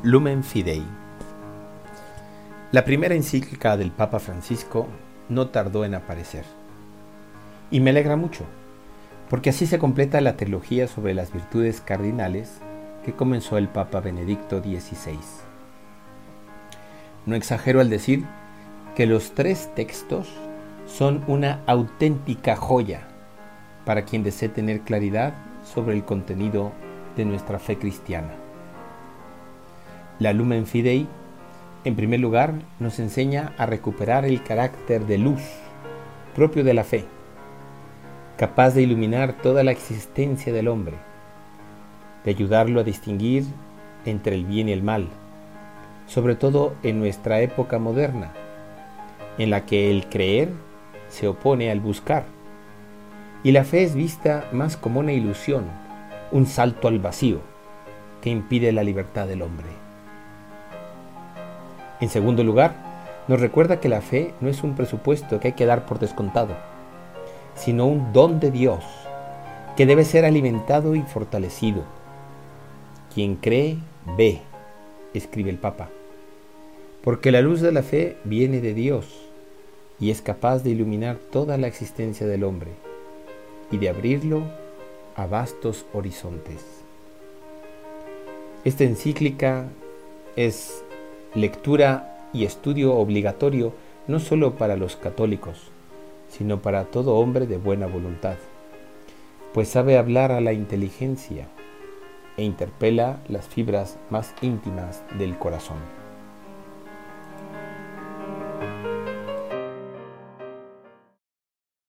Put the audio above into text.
Lumen Fidei. La primera encíclica del Papa Francisco no tardó en aparecer. Y me alegra mucho, porque así se completa la trilogía sobre las virtudes cardinales que comenzó el Papa Benedicto XVI. No exagero al decir que los 3 textos son una auténtica joya para quien desee tener claridad sobre el contenido de nuestra fe cristiana. La Lumen Fidei, en primer lugar, nos enseña a recuperar el carácter de luz propio de la fe, capaz de iluminar toda la existencia del hombre, de ayudarlo a distinguir entre el bien y el mal, sobre todo en nuestra época moderna, en la que el creer se opone al buscar, y la fe es vista más como una ilusión, un salto al vacío, que impide la libertad del hombre. En segundo lugar, nos recuerda que la fe no es un presupuesto que hay que dar por descontado, sino un don de Dios que debe ser alimentado y fortalecido. Quien cree, ve, escribe el Papa, porque la luz de la fe viene de Dios y es capaz de iluminar toda la existencia del hombre y de abrirlo a vastos horizontes. Esta encíclica es lectura y estudio obligatorio no solo para los católicos, sino para todo hombre de buena voluntad, pues sabe hablar a la inteligencia e interpela las fibras más íntimas del corazón.